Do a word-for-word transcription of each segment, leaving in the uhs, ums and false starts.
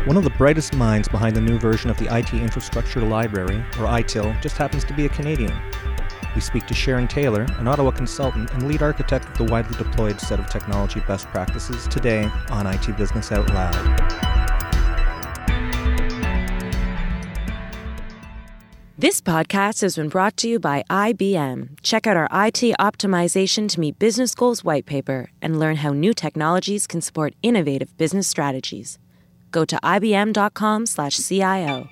One of the brightest minds behind the new version of the I T Infrastructure Library, or I T I L, just happens to be a Canadian. We speak to Sharon Taylor, an Ottawa consultant and lead architect of the widely deployed set of technology best practices, today on I T Business Out Loud. This podcast has been brought to you by I B M. Check out our I T Optimization to Meet Business Goals white paper and learn how new technologies can support innovative business strategies. Go to ibm.com slash CIO.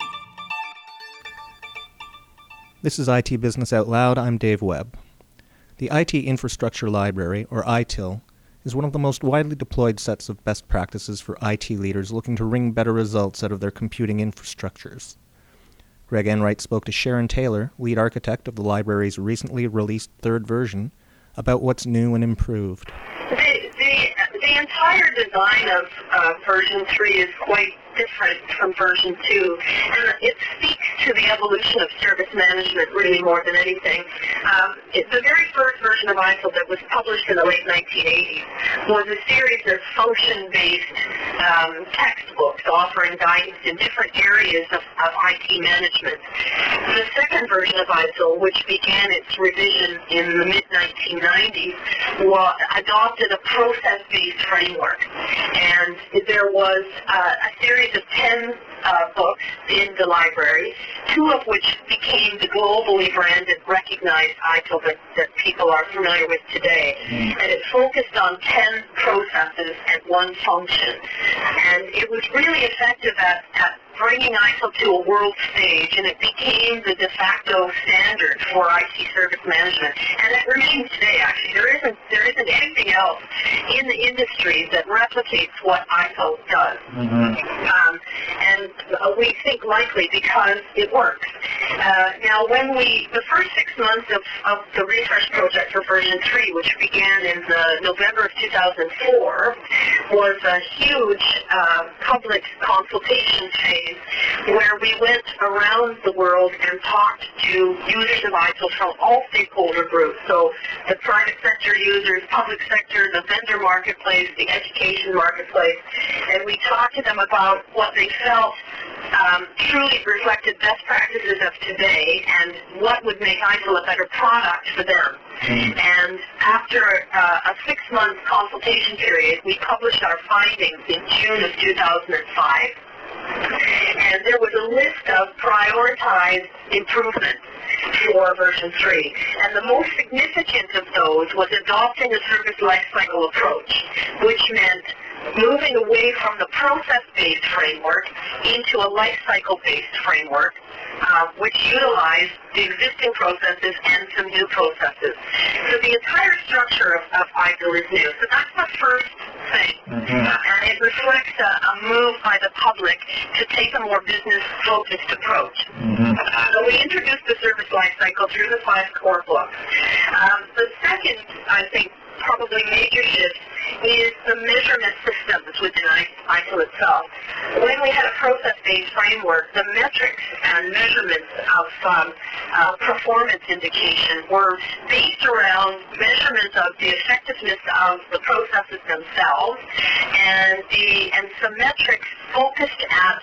This is I T Business Out Loud. I'm Dave Webb. The I T Infrastructure Library, or I T I L, is one of the most widely deployed sets of best practices for I T leaders looking to wring better results out of their computing infrastructures. Greg Enright spoke to Sharon Taylor, lead architect of the library's recently released third version, about what's new and improved. The, the, the entire design of uh, version three is quite different from version two, and it speaks to the evolution of service management really more than anything. Um, it, the very first version of I T I L that was published in the late nineteen eighties was a series of function-based um, textbooks offering guidance in different areas of, of I T management. The second version of I T I L, which began its revision in the mid nineteen nineties, was, adopted a process-based framework, and there was uh, a series of ten uh, books in the library, two of which became the globally branded, recognized I T I L that, that people are familiar with today. Mm. And it focused on ten processes and one function. And it was really effective at, at bringing I T I L to a world stage, and it became the de facto standard for I T service management. And it remains today, actually. There isn't, there isn't anything else in the industry that replicates what I T I L does. Mm-hmm. Um, and we think likely because it works. Uh, now, when we, the first six months of, of the refresh project for version three, which began in the November of two thousand four, was a huge uh, public consultation phase where we went around the world and talked to users of I T I L from all stakeholder groups, so the private sector users, public sector, the vendor marketplace, the education marketplace, and we talked to them about what they felt um, truly reflected best practices of today and what would make I T I L a better product for them. Mm. And after uh, a six-month consultation period, we published our findings in June of two thousand five. And there was a list of prioritized improvements for version three. And the most significant of those was adopting a service lifecycle approach, which meant moving away from the process-based framework into a lifecycle-based framework, uh, which utilized the existing processes and some new processes. So the entire structure of, of I T I L is new. So that's the first thing. Mm-hmm. And it reflects a, a move by the public to take a more business-focused approach. Mm-hmm. So we introduced the service lifecycle through the five core books. Um, the second, I think, probably major shift is the measurement systems within I T I L itself. When we had a process-based framework, the metrics and measurements of um, uh, performance indication were based around measurements of the effectiveness of the processes themselves, and the and some metrics focused at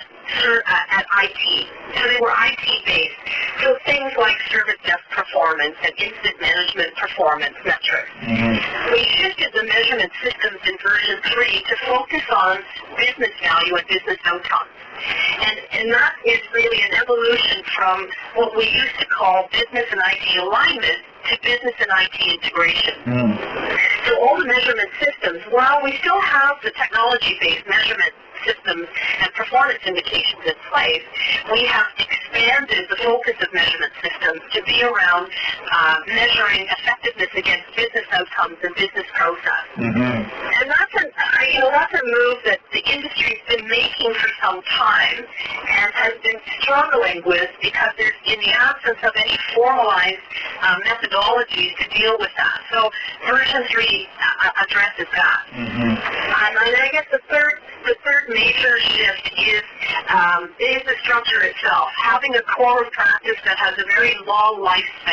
at I T. So they were I T-based. So things like service desk performance and incident management performance metrics. Mm-hmm. We shifted the measurement systems in version three to focus on business value and business outcomes. And, and that is really an evolution from what we used to call business and I T alignment to business and I T integration. Mm. So all the measurement systems, while we still have the technology-based measurement systems and performance indications in place, we have expanded the focus of measurement systems to be around uh, measuring effectiveness against business outcomes and business process. Mm-hmm. And that's a, you know, that's a move that the industry's been making for some time and has been struggling with because there's, in the absence of any formalized uh, methodologies to deal with that. So version three uh, addresses that. Mm-hmm. And I guess the third the third major shift is um, is the structure itself. Having a core of practice that has a very long lifespan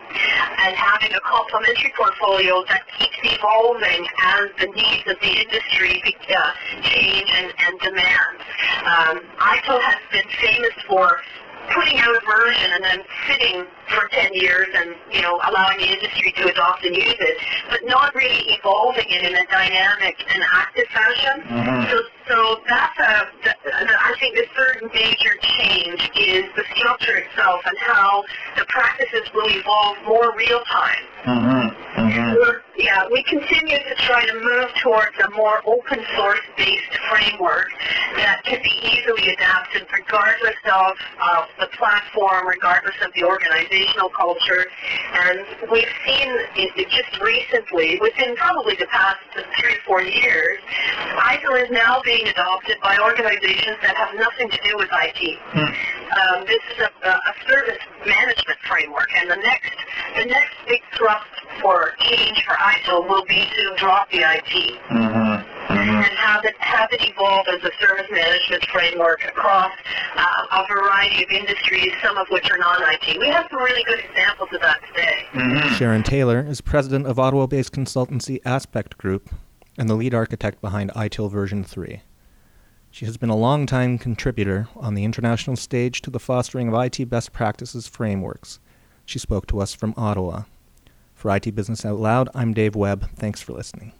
and having a complementary portfolio that keeps evolving as the needs of the industry uh, change and, and demand. Um, I T I L has been famous for putting out a version and then sitting for ten years and, you know, allowing the industry to adopt and use it, but not really evolving it in a dynamic and active fashion. Mm-hmm. So, so that's a, the, I think the third major change is the structure itself and how the practices will evolve more real time. Mm-hmm. Mm-hmm. We're, yeah, we continue to try to move towards a more open source based framework that can be easily adapted regardless of uh, the platform, regardless of the organizational culture. And we've seen it, it just recently, within probably the past three or four years, I T I L is now being adopted by organizations that have nothing to do with I T. Mm. Um, this is a, a service management framework, and the next the next big thrust for change for I T I L will be to drop the I T. Mm-hmm. Mm-hmm. And have it, have it evolve as a service management framework across uh, a variety of industries, some of which are non-I T. We have some really good examples of that today. Mm-hmm. Sharon Taylor is president of Ottawa-based consultancy Aspect Group and the lead architect behind I T I L version three. She has been a long-time contributor on the international stage to the fostering of I T best practices frameworks. She spoke to us from Ottawa. For I T Business Out Loud, I'm Dave Webb. Thanks for listening.